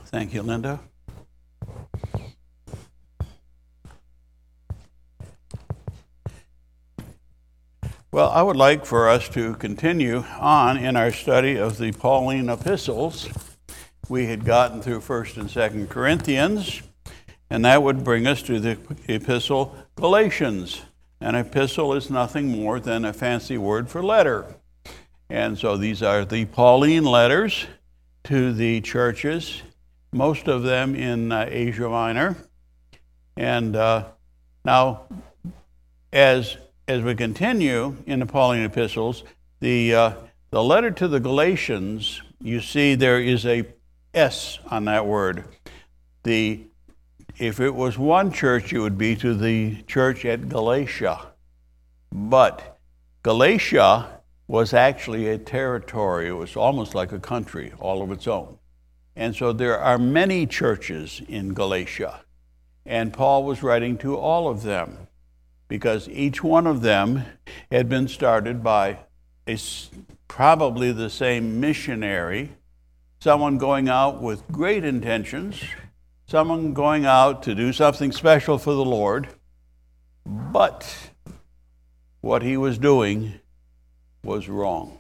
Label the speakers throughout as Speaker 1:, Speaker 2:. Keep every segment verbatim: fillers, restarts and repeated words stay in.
Speaker 1: Thank you, Linda. Well, I would like for us to continue on in our study of the Pauline epistles. We had gotten through First and Second Corinthians, and that would bring us to the epistle Galatians. An epistle is nothing more than a fancy word for letter. And so these are the Pauline letters to the churches, most of them in uh, Asia Minor. And uh, now, as as we continue in the Pauline epistles, the uh, the letter to the Galatians, you see there is a S on that word. The if it was one church, it would be to the church at Galatia. But Galatia was actually a territory. It was almost like a country all of its own. And so there are many churches in Galatia. And Paul was writing to all of them because each one of them had been started by a, probably the same missionary, someone going out with great intentions, someone going out to do something special for the Lord, but what he was doing was wrong.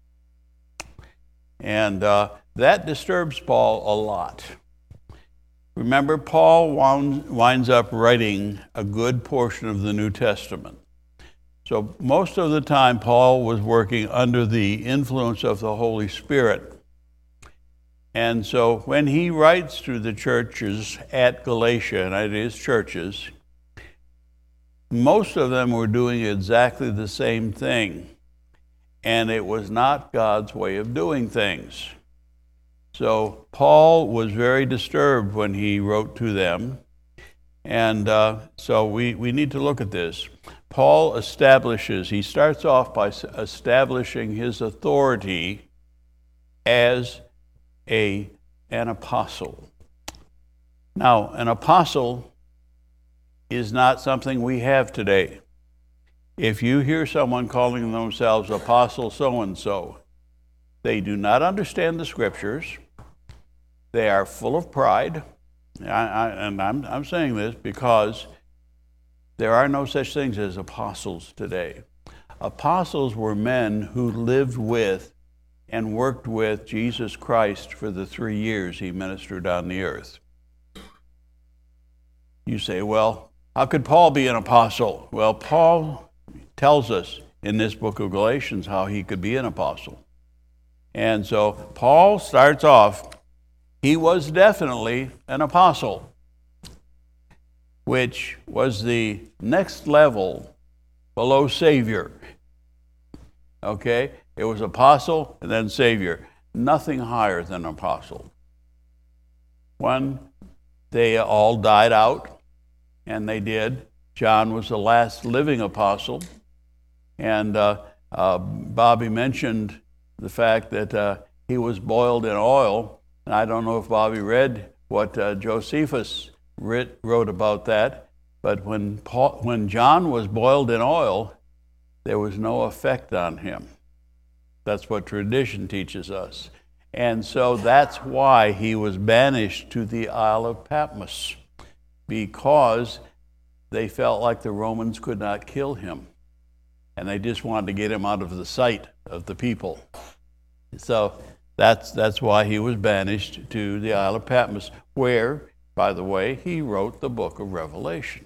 Speaker 1: And uh, that disturbs Paul a lot. Remember, Paul winds up writing a good portion of the New Testament. So most of the time, Paul was working under the influence of the Holy Spirit. And so when he writes to the churches at Galatia, and it is churches, most of them were doing exactly the same thing. And it was not God's way of doing things. So Paul was very disturbed when he wrote to them. And uh, so we, we need to look at this. Paul establishes, he starts off by establishing his authority as a, an apostle. Now, an apostle is not something we have today. If you hear someone calling themselves apostle so-and-so, they do not understand the scriptures. They are full of pride. I, I, and I'm, I'm saying this because there are no such things as apostles today. Apostles were men who lived with and worked with Jesus Christ for the three years he ministered on the earth. You say, well, how could Paul be an apostle? Well, Paul tells us in this book of Galatians how he could be an apostle. And so Paul starts off, he was definitely an apostle, which was the next level below Savior. Okay? It was apostle and then Savior. Nothing higher than apostle. When they all died out, and they did, John was the last living apostle. And uh, uh, Bobby mentioned the fact that uh, he was boiled in oil. And I don't know if Bobby read what uh, Josephus writ, wrote about that, but when Paul, when John was boiled in oil, there was no effect on him. That's what tradition teaches us. And so that's why he was banished to the Isle of Patmos, because they felt like the Romans could not kill him. And they just wanted to get him out of the sight of the people. So that's that's why he was banished to the Isle of Patmos, where, by the way, he wrote the book of Revelation.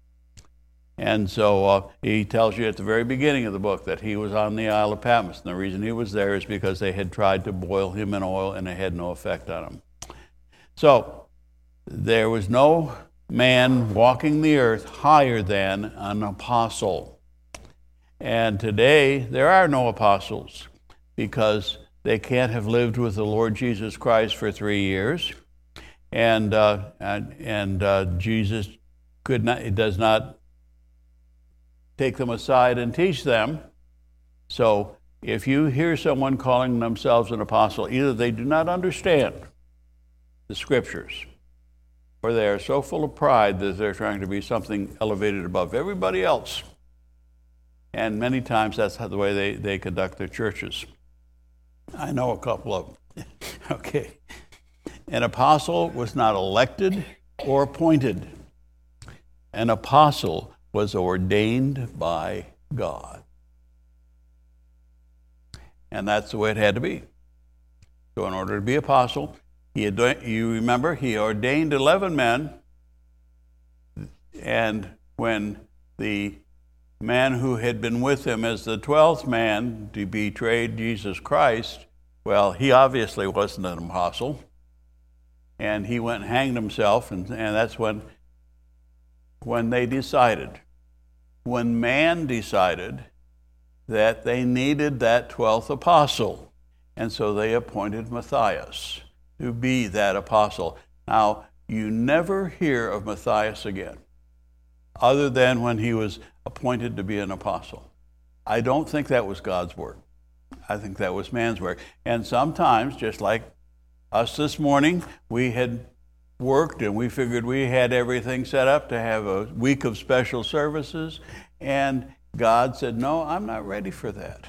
Speaker 1: And so uh, he tells you at the very beginning of the book that he was on the Isle of Patmos. And the reason he was there is because they had tried to boil him in oil and it had no effect on him. So there was no man walking the earth higher than an apostle. And today, there are no apostles because they can't have lived with the Lord Jesus Christ for three years. And uh, and, and uh, Jesus could not, it does not take them aside and teach them. So if you hear someone calling themselves an apostle, either they do not understand the scriptures, or they are so full of pride that they're trying to be something elevated above everybody else. And many times that's how the way they, they conduct their churches. I know a couple of them. Okay. An apostle was not elected or appointed. An apostle was ordained by God. And that's the way it had to be. So in order to be apostle, he had, you remember, he ordained eleven men, and when the man who had been with him as the twelfth man to betray Jesus Christ, well, he obviously wasn't an apostle, and he went and hanged himself, and, and that's when, when they decided, when man decided that they needed that twelfth apostle, and so they appointed Matthias to be that apostle. Now, you never hear of Matthias again, other than when he was appointed to be an apostle. I don't think that was God's work. I think that was man's work. And sometimes, just like us this morning, we had worked and we figured we had everything set up to have a week of special services, and God said, no, I'm not ready for that.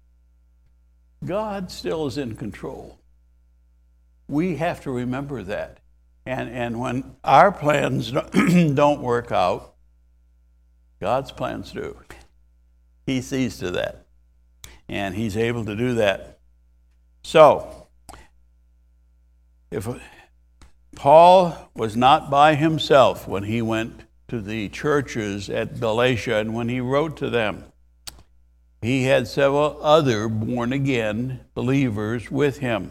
Speaker 1: God still is in control. We have to remember that. And, and when our plans don't work out, God's plans do. He sees to that. And he's able to do that. So, if Paul was not by himself when he went to the churches at Galatia and when he wrote to them, he had several other born-again believers with him.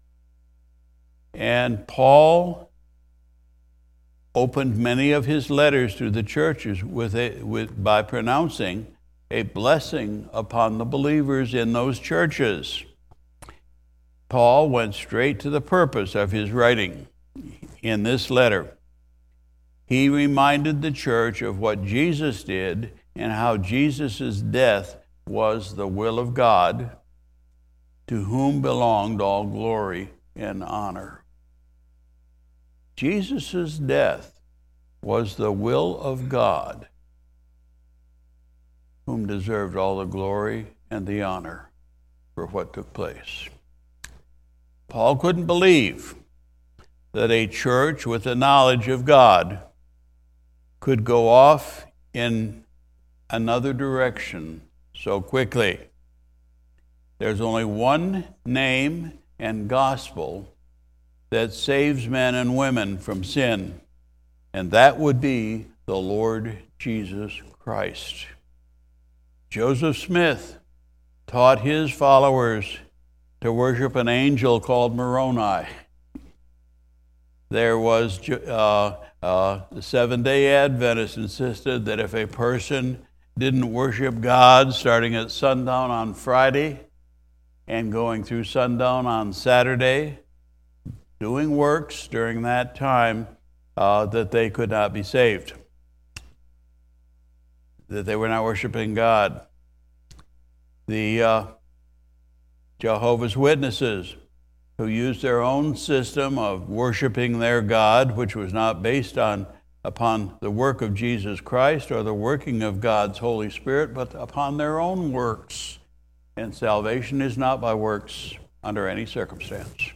Speaker 1: And Paul opened many of his letters to the churches with a, with, by pronouncing a blessing upon the believers in those churches. Paul went straight to the purpose of his writing in this letter. He reminded the church of what Jesus did and how Jesus' death was the will of God, to whom belonged all glory and honor. Jesus' death was the will of God, whom deserved all the glory and the honor for what took place. Paul couldn't believe that a church with the knowledge of God could go off in another direction so quickly. There's only one name and gospel that saves men and women from sin, and that would be the Lord Jesus Christ. Joseph Smith taught his followers to worship an angel called Moroni. There was, uh, uh, the Seventh-day Adventists insisted that if a person didn't worship God starting at sundown on Friday and going through sundown on Saturday, doing works during that time, uh, that they could not be saved, that they were not worshiping God. The uh, Jehovah's Witnesses, who used their own system of worshiping their God, which was not based on upon the work of Jesus Christ or the working of God's Holy Spirit, but upon their own works. And salvation is not by works under any circumstance.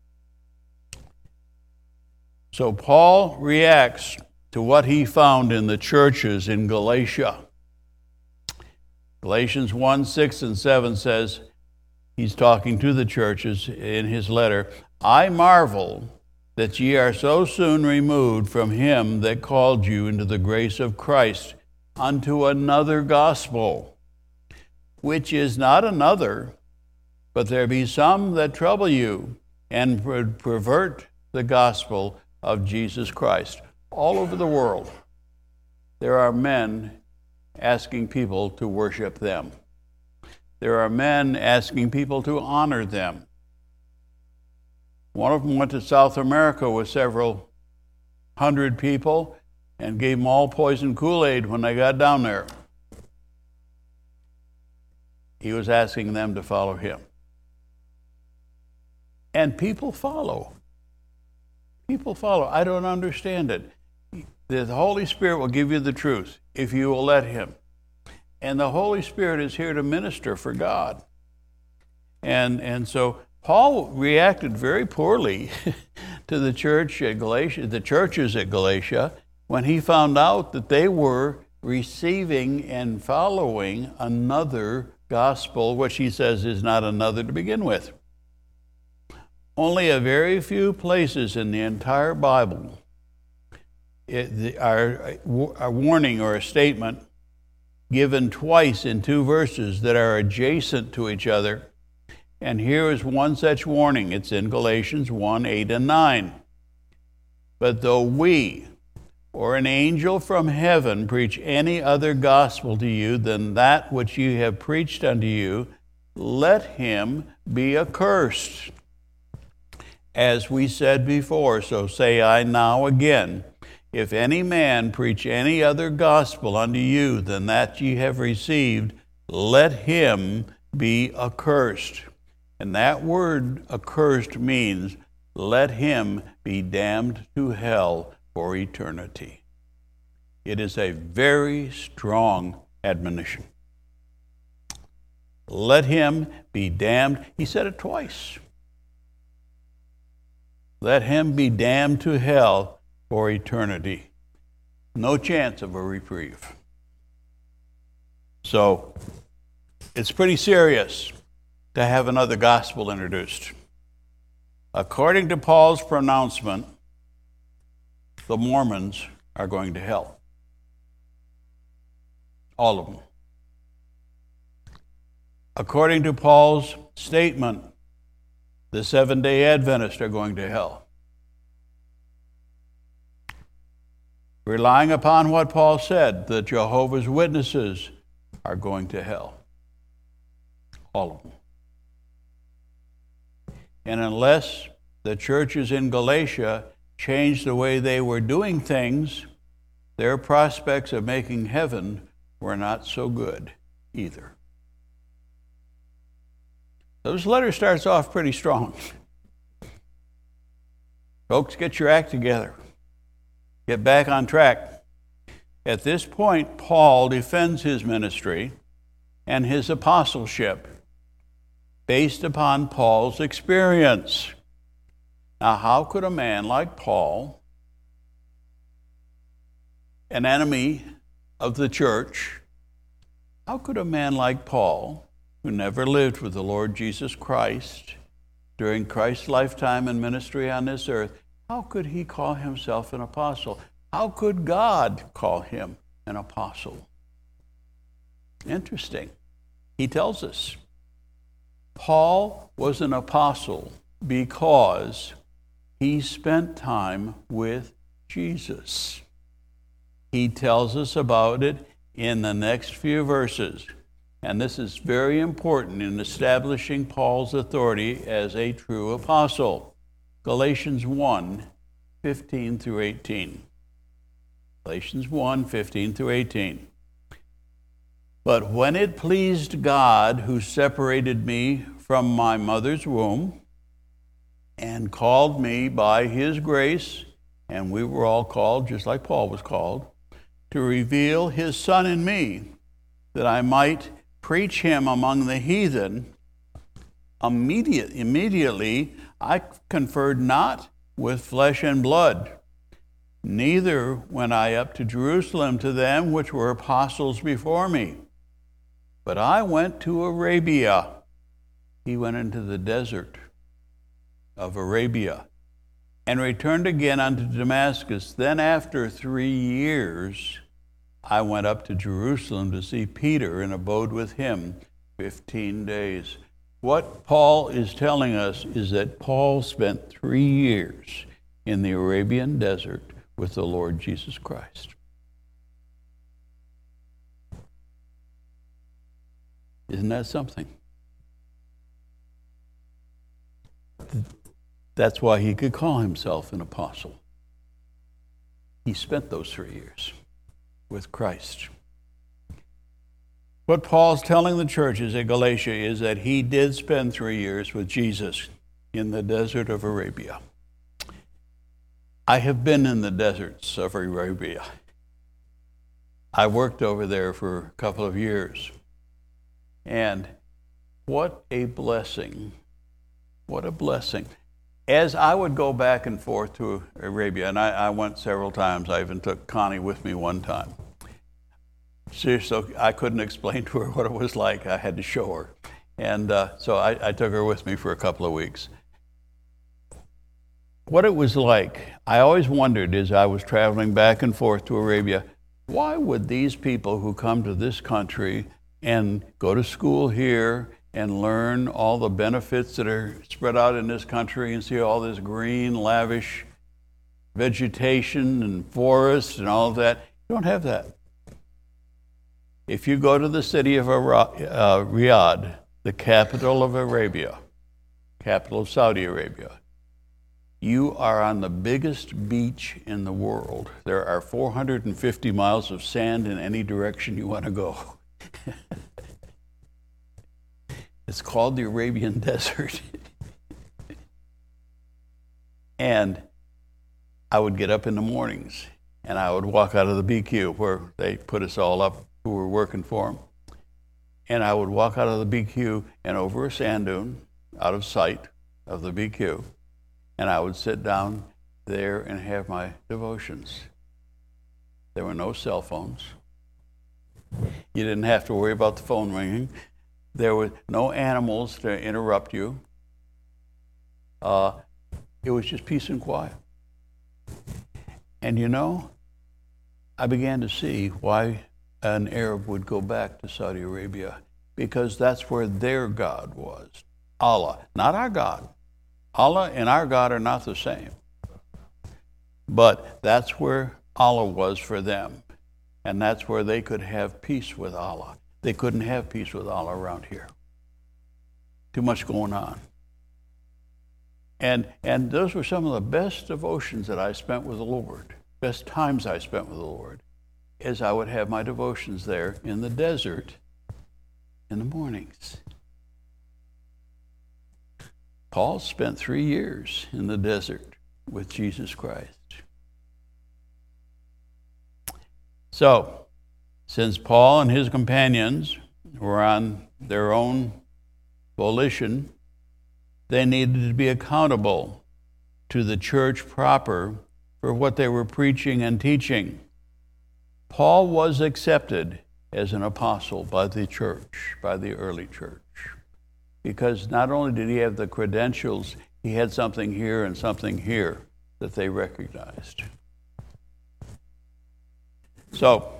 Speaker 1: So Paul reacts to what he found in the churches in Galatia. Galatians one, six, and seven says, he's talking to the churches in his letter, I marvel that ye are so soon removed from him that called you into the grace of Christ unto another gospel, which is not another, but there be some that trouble you and pervert the gospel of Jesus Christ. All over the world, there are men asking people to worship them. There are men asking people to honor them. One of them went to South America with several hundred people and gave them all poison Kool-Aid when they got down there. He was asking them to follow him. And people follow. People follow. I don't understand it. The Holy Spirit will give you the truth if you will let him. And the Holy Spirit is here to minister for God. And, and so Paul reacted very poorly to the church at Galatia, the churches at Galatia, when he found out that they were receiving and following another gospel, which he says is not another to begin with. Only a very few places in the entire Bible it, the, are a warning or a statement given twice in two verses that are adjacent to each other. And here is one such warning. It's in Galatians one, eight, and nine. But though we or an angel from heaven preach any other gospel to you than that which you have preached unto you, let him be accursed. As we said before, so say I now again, if any man preach any other gospel unto you than that ye have received, let him be accursed. And that word accursed means let him be damned to hell for eternity. It is a very strong admonition. Let him be damned. He said it twice. Let him be damned to hell for eternity. No chance of a reprieve. So, it's pretty serious to have another gospel introduced. According to Paul's pronouncement, the Mormons are going to hell. All of them. According to Paul's statement, the Seventh-day Adventists are going to hell. Relying upon what Paul said, the Jehovah's Witnesses are going to hell. All of them. And unless the churches in Galatia changed the way they were doing things, their prospects of making heaven were not so good either. So this letter starts off pretty strong. Folks, get your act together. Get back on track. At this point, Paul defends his ministry and his apostleship based upon Paul's experience. Now, how could a man like Paul, an enemy of the church, how could a man like Paul, who never lived with the Lord Jesus Christ during Christ's lifetime and ministry on this earth, how could he call himself an apostle? How could God call him an apostle? Interesting. He tells us. Paul was an apostle because he spent time with Jesus. He tells us about it in the next few verses. And this is very important in establishing Paul's authority as a true apostle. Galatians one, fifteen through eighteen. Galatians one, fifteen through eighteen. But when it pleased God, who separated me from my mother's womb and called me by his grace, and we were all called, just like Paul was called, to reveal his Son in me, that I might preach him among the heathen, immediate, immediately I conferred not with flesh and blood, neither went I up to Jerusalem to them which were apostles before me. But I went to Arabia. He went into the desert of Arabia and returned again unto Damascus. Then after three years, I went up to Jerusalem to see Peter and abode with him fifteen days. What Paul is telling us is that Paul spent three years in the Arabian desert with the Lord Jesus Christ. Isn't that something? That's why he could call himself an apostle. He spent those three years with Christ. What Paul's telling the churches at Galatia is that he did spend three years with Jesus in the desert of Arabia. I have been in the deserts of Arabia. I worked over there for a couple of years. And what a blessing. What a blessing. as I would go back and forth to Arabia, and I, I went several times, I even took Connie with me one time. So I couldn't explain to her what it was like. I had to show her. And uh, so I, I took her with me for a couple of weeks. What it was like, I always wondered as I was traveling back and forth to Arabia, why would these people who come to this country and go to school here and learn all the benefits that are spread out in this country and see all this green, lavish vegetation and forests and all of that? You don't have that. If you go to the city of uh, Riyadh, the capital of Arabia, capital of Saudi Arabia, you are on the biggest beach in the world. There are four hundred fifty miles of sand in any direction you want to go. It's called the Arabian Desert. And I would get up in the mornings and I would walk out of the B Q where they put us all up who were working for them. And I would walk out of the B Q and over a sand dune, out of sight of the B Q, and I would sit down there and have my devotions. There were no cell phones. You didn't have to worry about the phone ringing. There were no animals to interrupt you. Uh, it was just peace and quiet. And you know, I began to see why an Arab would go back to Saudi Arabia, because that's where their God was. Allah, not our God. Allah and our God are not the same. But that's where Allah was for them. And that's where they could have peace with Allah. They couldn't have peace with Allah around here. Too much going on. And and those were some of the best devotions that I spent with the Lord, best times I spent with the Lord, as I would have my devotions there in the desert in the mornings. Paul spent three years in the desert with Jesus Christ. So, since Paul and his companions were on their own volition, they needed to be accountable to the church proper for what they were preaching and teaching. Paul was accepted as an apostle by the church, by the early church, because not only did he have the credentials, he had something here and something here that they recognized. So,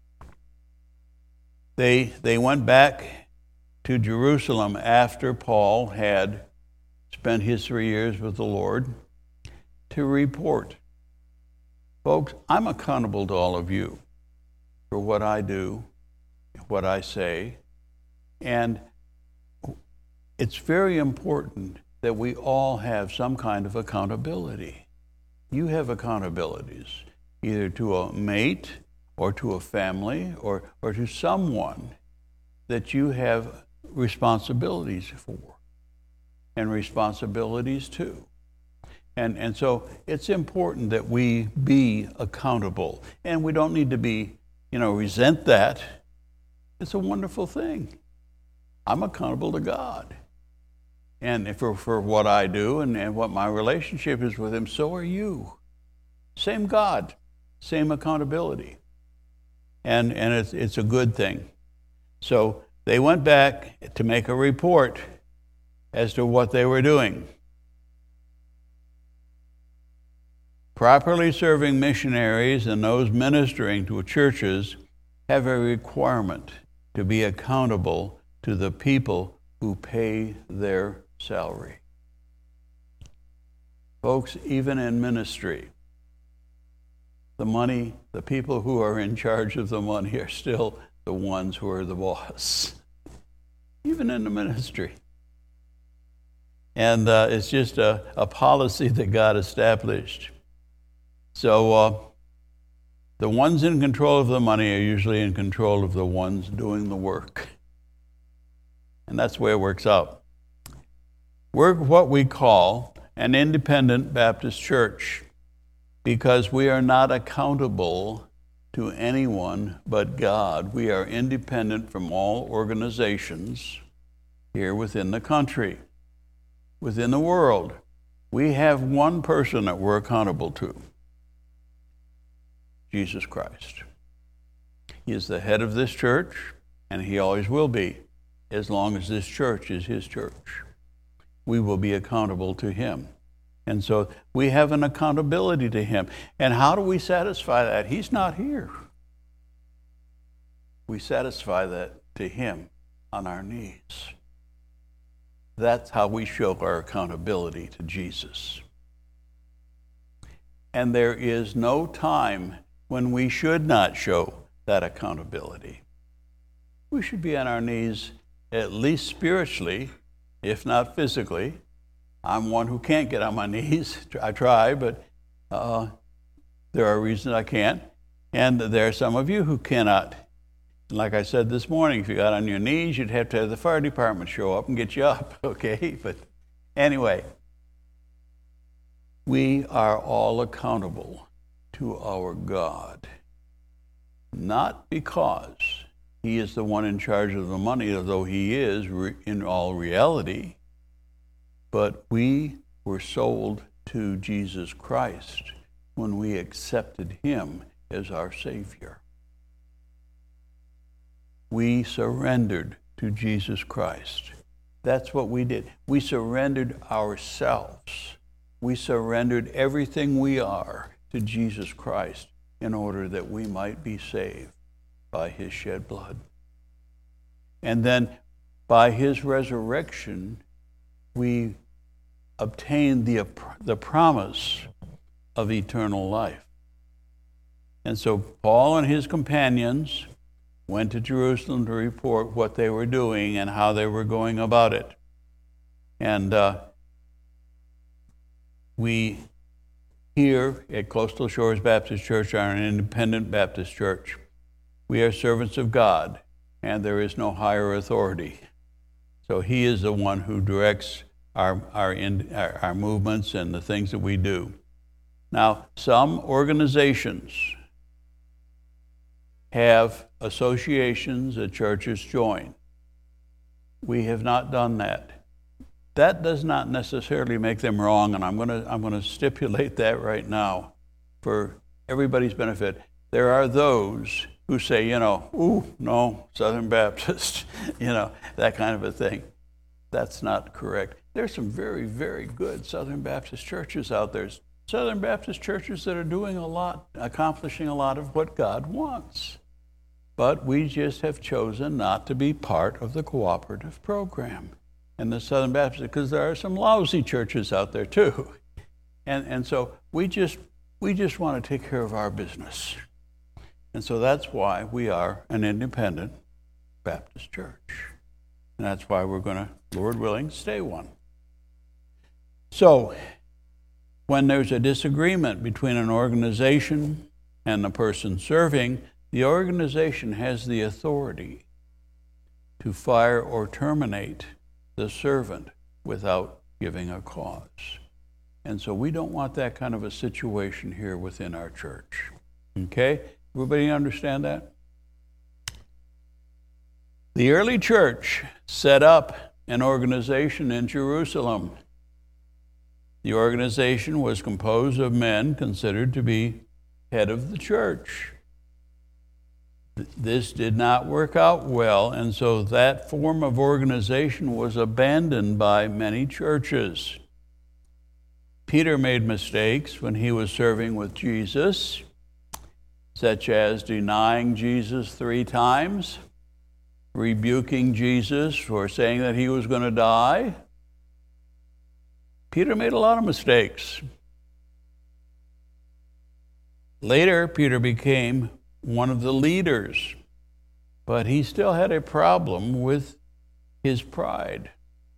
Speaker 1: they, they went back to Jerusalem after Paul had spent his three years with the Lord to report. Folks, I'm accountable to all of you for what I do, what I say, and it's very important that we all have some kind of accountability. You have accountabilities, either to a mate or to a family or, or to someone that you have responsibilities for and responsibilities to. And, and so it's important that we be accountable. And we don't need to be, you know, resent that. It's a wonderful thing. I'm accountable to God. And for, for what I do and, and what my relationship is with Him, so are you. Same God, same accountability. And, and it's, it's a good thing. So they went back to make a report as to what they were doing. Properly serving missionaries and those ministering to churches have a requirement to be accountable to the people who pay their salary. Folks, even in ministry, the money, the people who are in charge of the money are still the ones who are the boss, even in the ministry. And uh, it's just a, a policy that God established. So uh, the ones in control of the money are usually in control of the ones doing the work. And that's the way it works out. We're what we call an independent Baptist church because we are not accountable to anyone but God. We are independent from all organizations here within the country, within the world. We have one person that we're accountable to, Jesus Christ. He is the head of this church, and he always will be, as long as this church is his church. We will be accountable to him. And so we have an accountability to him. And how do we satisfy that? He's not here. We satisfy that to him on our knees. That's how we show our accountability to Jesus. And there is no time when we should not show that accountability. We should be on our knees, at least spiritually, if not physically. I'm one who can't get on my knees. I try, but uh, there are reasons I can't. And there are some of you who cannot. Like I said this morning, if you got on your knees, you'd have to have the fire department show up and get you up, okay? But anyway, we are all accountable to our God. Not because he is the one in charge of the money, although he is re- in all reality, but we were sold to Jesus Christ when we accepted him as our Savior. We surrendered to Jesus Christ. That's what we did. We surrendered ourselves. We surrendered everything we are to Jesus Christ in order that we might be saved by his shed blood. And then by his resurrection, we obtained the, the promise of eternal life. And so Paul and his companions went to Jerusalem to report what they were doing and how they were going about it. And uh, we here at Coastal Shores Baptist Church are an independent Baptist church. We are servants of God, and there is no higher authority. So he is the one who directs our, our, in, our, our movements and the things that we do. Now, some organizations have associations that churches join. We have not done that. That does not necessarily make them wrong, and I'm going to I'm going to stipulate that right now for everybody's benefit. There are those who say, you know, ooh, no, Southern Baptist, you know, that kind of a thing. That's not correct. There's some very, very good Southern Baptist churches out there. Southern Baptist churches that are doing a lot, accomplishing a lot of what God wants. But we just have chosen not to be part of the cooperative program in the Southern Baptist, because there are some lousy churches out there too. And and so we just we just want to take care of our business. And so that's why we are an independent Baptist church. And that's why we're going to, Lord willing, stay one. So when there's a disagreement between an organization and the person serving, the organization has the authority to fire or terminate the servant without giving a cause. And so we don't want that kind of a situation here within our church. Okay? Everybody understand that? The early church set up an organization in Jerusalem. The organization was composed of men considered to be head of the church. This did not work out well, and so that form of organization was abandoned by many churches. Peter made mistakes when he was serving with Jesus, such as denying Jesus three times, rebuking Jesus for saying that he was going to die. Peter made a lot of mistakes. Later, Peter became one of the leaders, but he still had a problem with his pride.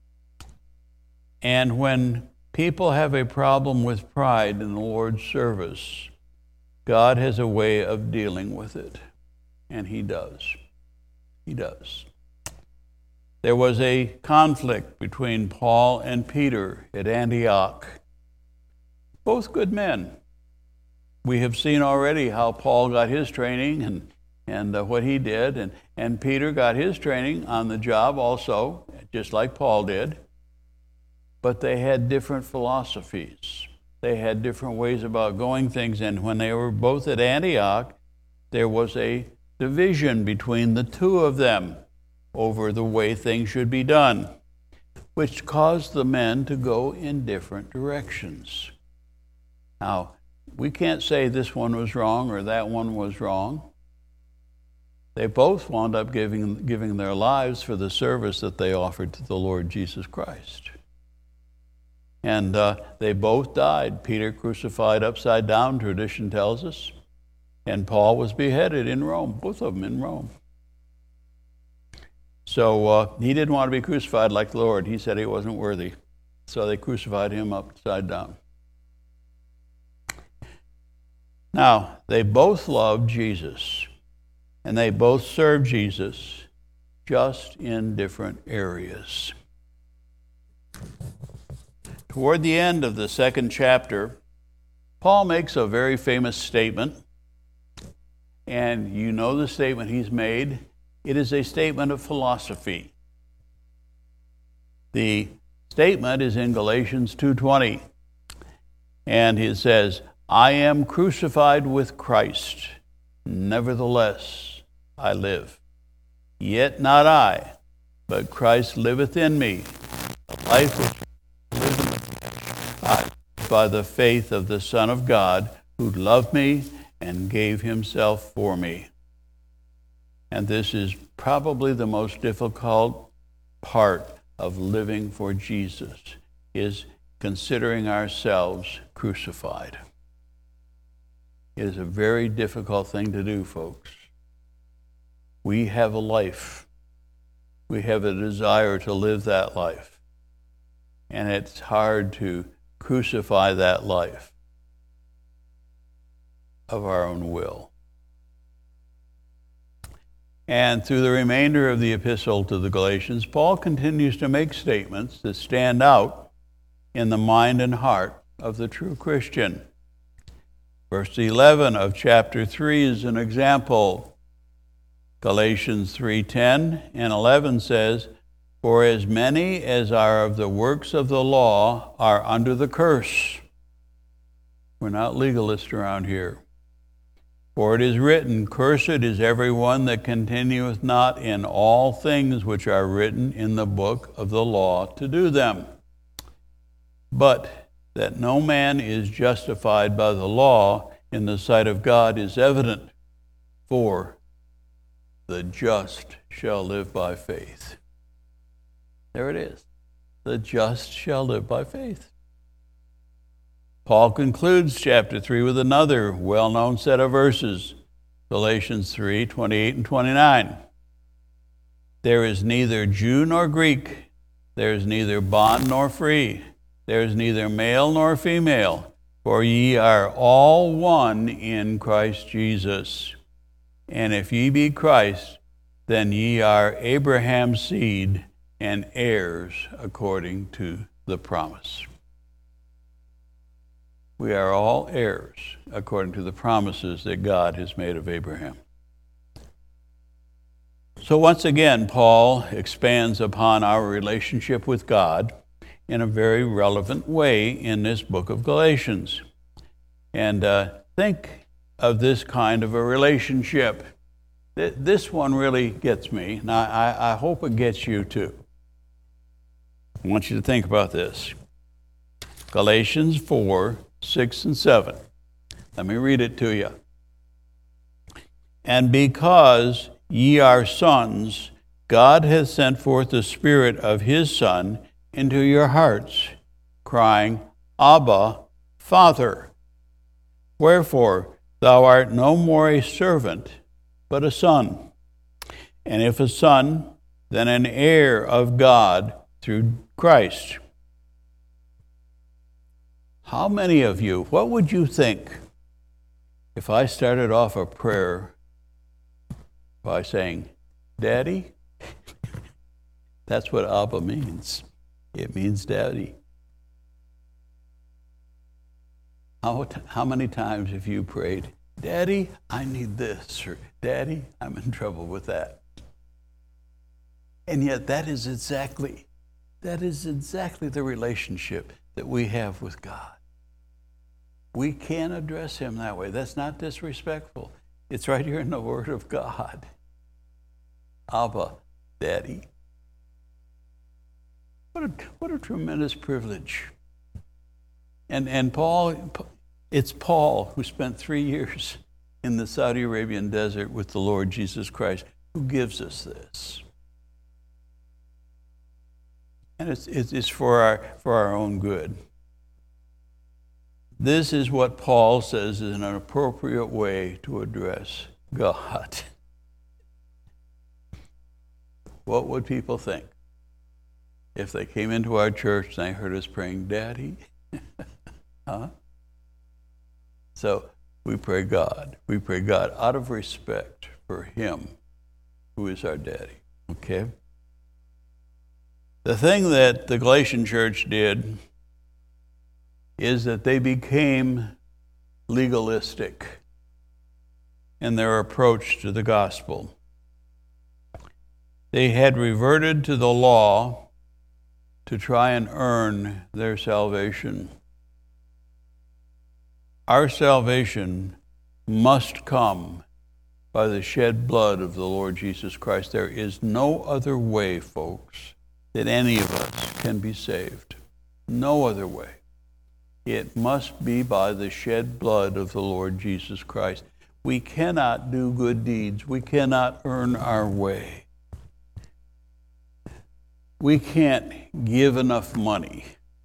Speaker 1: And when people have a problem with pride in the Lord's service, God has a way of dealing with it, and he does. He does. There was a conflict between Paul and Peter at Antioch. Both good men. We have seen already how Paul got his training and, and uh, what he did, and, and Peter got his training on the job also, just like Paul did. but they had different philosophies. They had different ways about going things, and when they were both at Antioch, there was a division between the two of them over the way things should be done, which caused the men to go in different directions. Now, we can't say this one was wrong or that one was wrong. They both wound up giving, giving their lives for the service that they offered to the Lord Jesus Christ. And uh, they both died. Peter crucified upside down, tradition tells us. And Paul was beheaded in Rome, both of them in Rome. So uh, he didn't want to be crucified like the Lord. He said he wasn't worthy. So they crucified him upside down. Now, they both loved Jesus, and they both served Jesus, just in different areas. Toward the end of the second chapter, Paul makes a very famous statement, and you know the statement he's made. It is a statement of philosophy. The statement is in Galatians two twenty, and he says, I am crucified with Christ, nevertheless I live. Yet not I, but Christ liveth in me. The life which I live in the flesh, I live by the faith of the Son of God, who loved me and gave himself for me. And this is probably the most difficult part of living for Jesus, is considering ourselves crucified. It is a very difficult thing to do, folks. We have a life. We have a desire to live that life. And it's hard to crucify that life of our own will. And through the remainder of the epistle to the Galatians, Paul continues to make statements that stand out in the mind and heart of the true Christian. Verse eleven of chapter three is an example. Galatians three ten and eleven says, For as many as are of the works of the law are under the curse. We're not legalists around here. For it is written, Cursed is everyone that continueth not in all things which are written in the book of the law to do them. But that no man is justified by the law in the sight of God is evident, for the just shall live by faith. There it is. The just shall live by faith. Paul concludes chapter three with another well-known set of verses, Galatians three twenty-eight and twenty-nine. There is neither Jew nor Greek, there is neither bond nor free, there is neither male nor female, for ye are all one in Christ Jesus. And if ye be Christ, then ye are Abraham's seed and heirs according to the promise. We are all heirs according to the promises that God has made of Abraham. So once again, Paul expands upon our relationship with God in a very relevant way in this book of Galatians. And uh, think of this kind of a relationship. Th- this one really gets me, and I, I hope it gets you too. I want you to think about this. Galatians four, six and seven. Let me read it to you. And because ye are sons, God hath sent forth the Spirit of his Son into your hearts, crying, Abba, Father. Wherefore thou art no more a servant, but a son. And if a son, then an heir of God through Christ. How many of you, what would you think if I started off a prayer by saying, Daddy? That's what Abba means. It means Daddy. How, how many times have you prayed, Daddy, I need this, or Daddy, I'm in trouble with that? And yet that is exactly That is exactly the relationship that we have with God. We can address him that way. That's not disrespectful. It's right here in the Word of God. Abba, Daddy. What a, what a tremendous privilege. And, and Paul, it's Paul who spent three years in the Saudi Arabian desert with the Lord Jesus Christ who gives us this. And it's, it's for our, for our own good. This is what Paul says is an appropriate way to address God. What would people think if they came into our church and they heard us praying, Daddy? Huh? So we pray God. We pray God out of respect for him who is our daddy. Okay? The thing that the Galatian church did is that they became legalistic in their approach to the gospel. They had reverted to the law to try and earn their salvation. Our salvation must come by the shed blood of the Lord Jesus Christ. There is no other way, folks, that any of us can be saved. No other way. It must be by the shed blood of the Lord Jesus Christ. We cannot do good deeds. We cannot earn our way. We can't give enough money.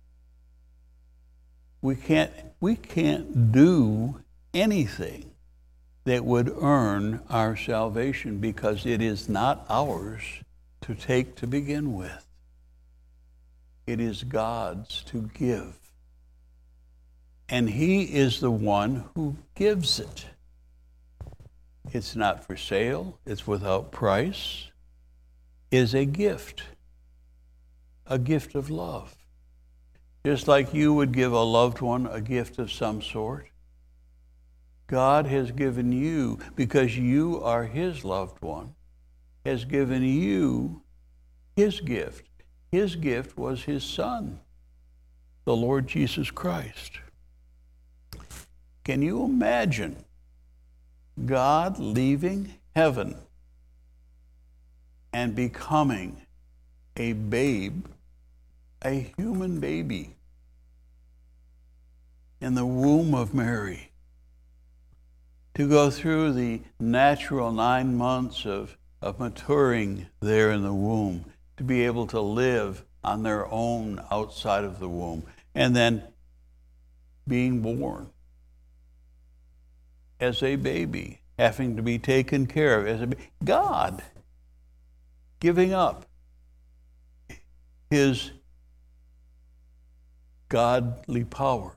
Speaker 1: We can't, we can't do anything that would earn our salvation because it is not ours to take to begin with. It is God's to give. And he is the one who gives it. It's not for sale. It's without price. It is a gift. A gift of love. Just like you would give a loved one a gift of some sort. God has given you, because you are his loved one, has given you his gift. His gift was his Son, the Lord Jesus Christ. Can you imagine God leaving heaven and becoming a babe, a human baby, in the womb of Mary, to go through the natural nine months of, of maturing there in the womb, to be able to live on their own outside of the womb, and then being born as a baby, having to be taken care of as a baby. God giving up his godly powers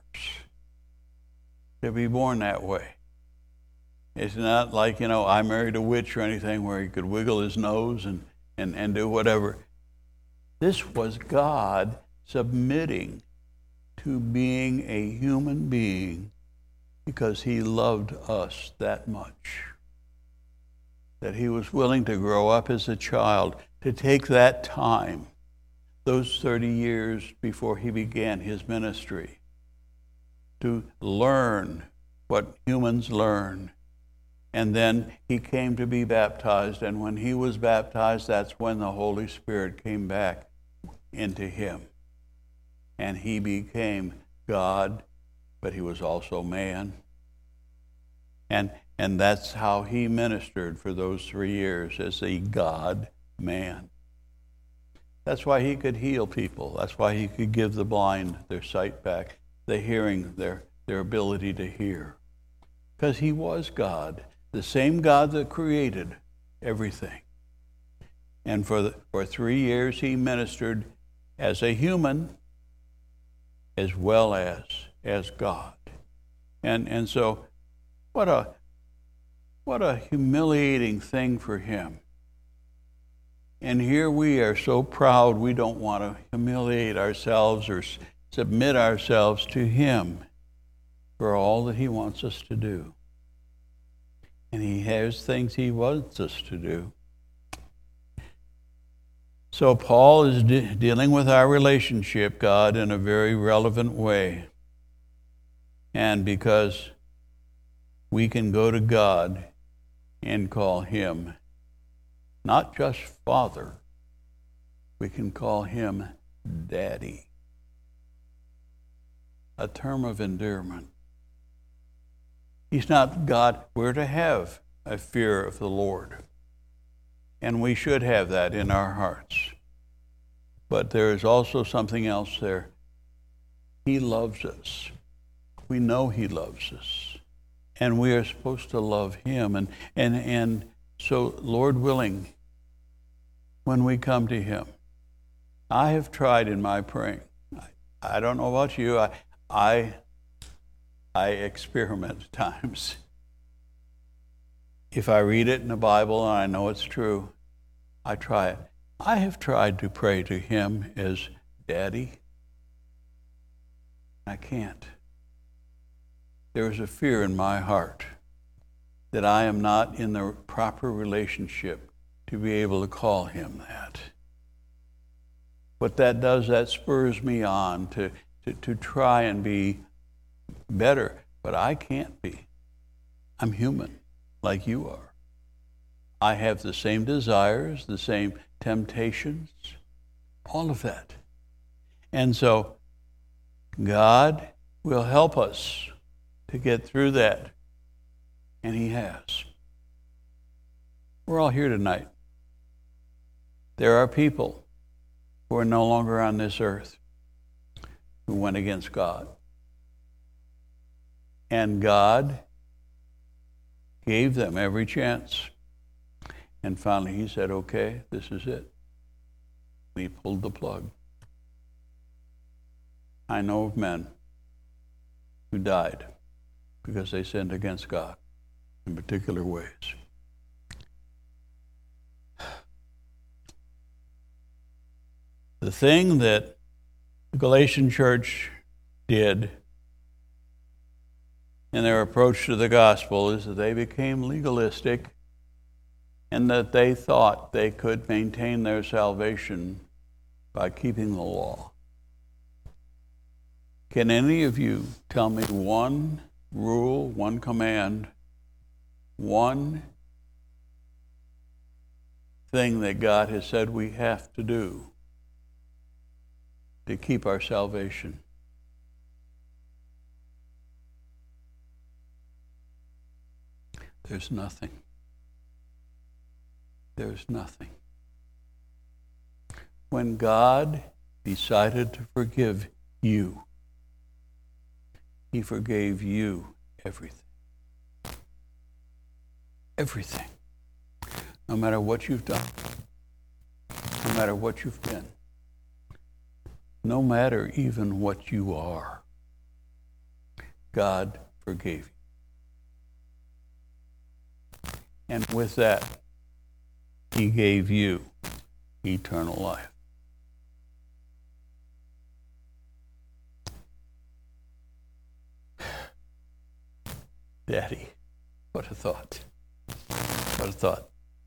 Speaker 1: to be born that way. It's not like, you know, I married a witch or anything where he could wiggle his nose and, and, and do whatever. This was God submitting to being a human being because he loved us that much. That he was willing to grow up as a child, to take that time, those thirty years before he began his ministry, to learn what humans learn. And then he came to be baptized, and when he was baptized, that's when the Holy Spirit came back into him. And he became God, but he was also man. And and that's how he ministered for those three years, as a God-man. That's why he could heal people. That's why he could give the blind their sight back, the hearing, their, their ability to hear. Because he was God, the same God that created everything. And for, the, for three years he ministered as a human as well as as God. And and so what a what a humiliating thing for him. And here we are so proud we don't want to humiliate ourselves or s- submit ourselves to him for all that he wants us to do. And he has things he wants us to do. So Paul is de- dealing with our relationship, God, in a very relevant way. And because we can go to God and call him not just Father, we can call him Daddy. A term of endearment. He's not God. We're to have a fear of the Lord. And we should have that in our hearts. But there is also something else there. He loves us. We know he loves us. And we are supposed to love him. And, and, and so, Lord willing, when we come to him, I have tried in my praying. I, I don't know about you. I, I, I experiment at times. If I read it in the Bible and I know it's true, I try it. I have tried to pray to him as Daddy. I can't. There is a fear in my heart that I am not in the proper relationship to be able to call him that. What that does, that spurs me on to, to, to try and be better, but I can't be. I'm human, like you are. I have the same desires, the same temptations, all of that. And so God will help us to get through that, and he has. We're all here tonight. There are people who are no longer on this earth who went against God. And God gave them every chance. And finally he said, okay, this is it. And he pulled the plug. I know of men who died because they sinned against God in particular ways. The thing that the Galatian church did in their approach to the gospel is that they became legalistic and that they thought they could maintain their salvation by keeping the law. Can any of you tell me one rule, one command, one thing that God has said we have to do to keep our salvation? There's nothing. There's nothing. When God decided to forgive you, he forgave you everything. Everything. No matter what you've done. No matter what you've been. No matter even what you are. God forgave you. And with that, he gave you eternal life. Daddy, what a thought. What a thought.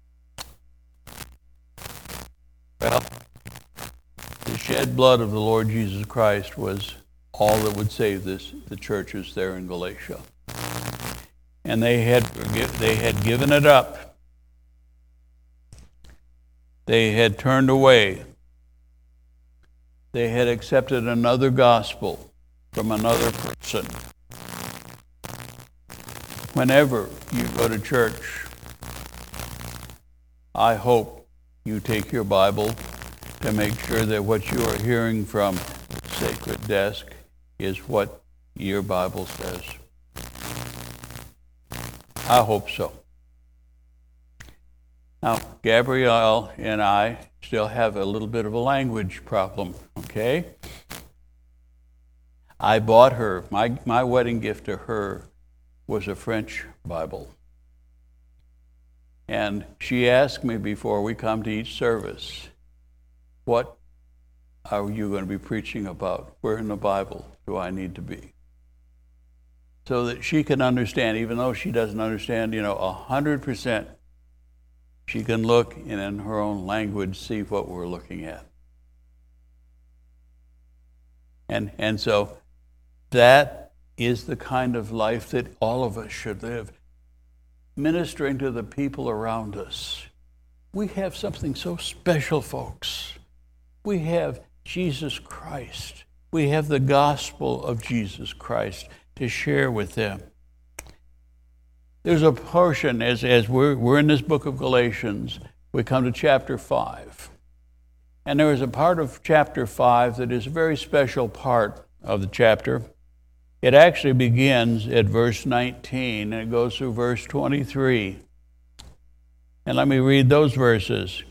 Speaker 1: Well, the shed blood of the Lord Jesus Christ was all that would save this, the churches there in Galatia. And they had, they had given it up. They had turned away. They had accepted another gospel from another person. Whenever you go to church, I hope you take your Bible to make sure that what you are hearing from the sacred desk is what your Bible says. I hope so. Now, Gabrielle and I still have a little bit of a language problem, okay? I bought her, my, my wedding gift to her was a French Bible. And she asked me before we come to each service, what are you going to be preaching about? Where in the Bible do I need to be? So that she can understand, even though she doesn't understand, you know, a hundred percent, she can look and in her own language see what we're looking at. And, and so that is the kind of life that all of us should live, ministering to the people around us. We have something so special, folks. We have Jesus Christ. We have the gospel of Jesus Christ to share with them. There's a portion, as, as we're, we're in this book of Galatians, we come to chapter five. And there is a part of chapter five that is a very special part of the chapter. It actually begins at verse nineteen and it goes through verse twenty-three. And let me read those verses.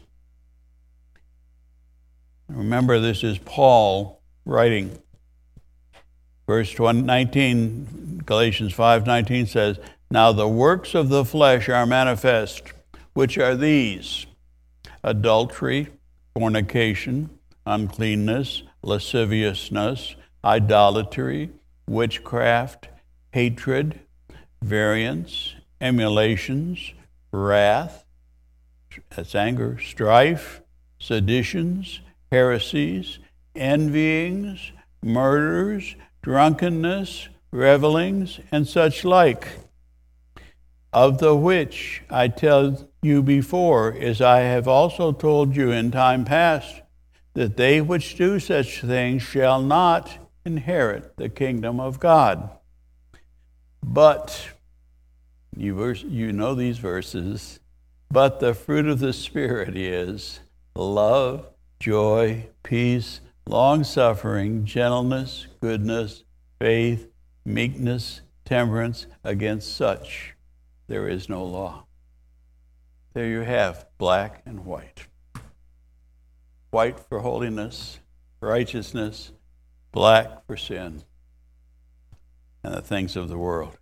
Speaker 1: Remember, this is Paul writing. Verse nineteen, Galatians five nineteen says, "Now the works of the flesh are manifest, which are these: adultery, fornication, uncleanness, lasciviousness, idolatry, witchcraft, hatred, variance, emulations, wrath," that's anger, "strife, seditions, heresies, envyings, murders, drunkenness, revelings, and such like, of the which I tell you before, as I have also told you in time past, that they which do such things shall not inherit the kingdom of God. But," you, verse, you know these verses, "but the fruit of the Spirit is love, joy, peace, long-suffering, gentleness, goodness, faith, meekness, temperance. Against such there is no law." There you have black and white. White for holiness, righteousness, black for sin and the things of the world.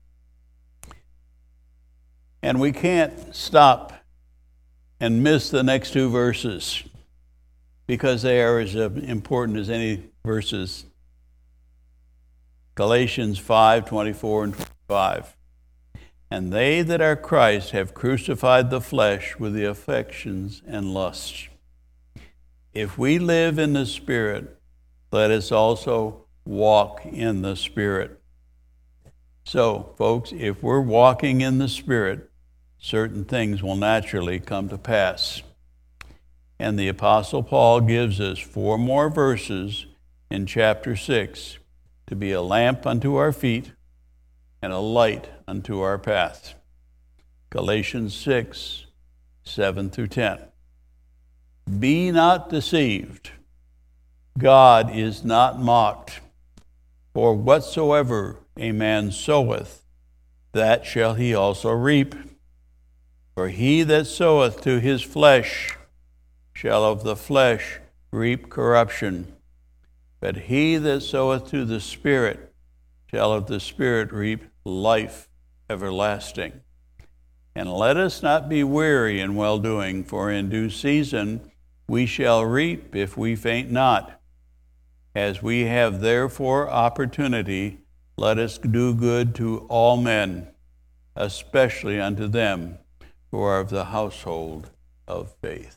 Speaker 1: And we can't stop and miss the next two verses because they are as important as any verses. Galatians five twenty-four and twenty-five. "And they that are Christ have crucified the flesh with the affections and lusts. If we live in the Spirit, let us also walk in the Spirit." So, folks, if we're walking in the Spirit, certain things will naturally come to pass. And the Apostle Paul gives us four more verses in chapter six to be a lamp unto our feet and a light unto our path. Galatians six, seven through ten. "Be not deceived. God is not mocked. For whatsoever a man soweth, that shall he also reap. For he that soweth to his flesh shall of the flesh reap corruption. But he that soweth to the Spirit shall of the Spirit reap life everlasting. And let us not be weary in well-doing, for in due season we shall reap if we faint not. As we have therefore opportunity, let us do good to all men, especially unto them who are of the household of faith."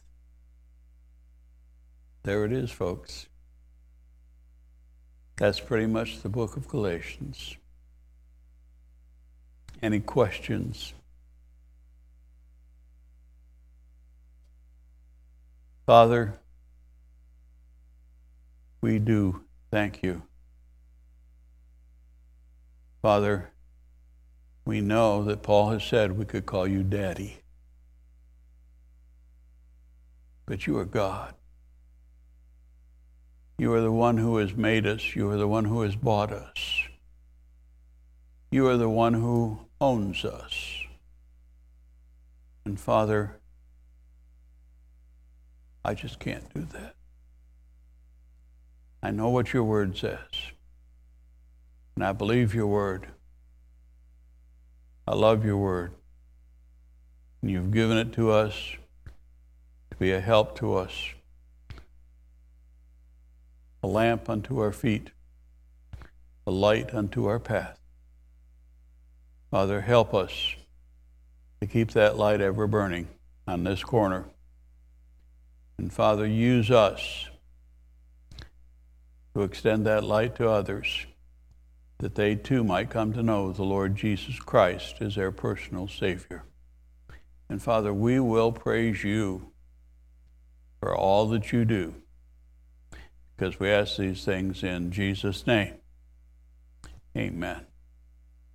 Speaker 1: There it is, folks. That's pretty much the book of Galatians. Any questions? Father, we do thank you. Father, we know that Paul has said we could call you Daddy. But you are God. You are the one who has made us. You are the one who has bought us. You are the one who owns us. And Father, I just can't do that. I know what your word says. And I believe your word. I love your word. And you've given it to us to be a help to us. A lamp unto our feet, a light unto our path. Father, help us to keep that light ever burning on this corner. And Father, use us to extend that light to others, that they too might come to know the Lord Jesus Christ as their personal Savior. And Father, we will praise you for all that you do, because we ask these things in Jesus' name. Amen.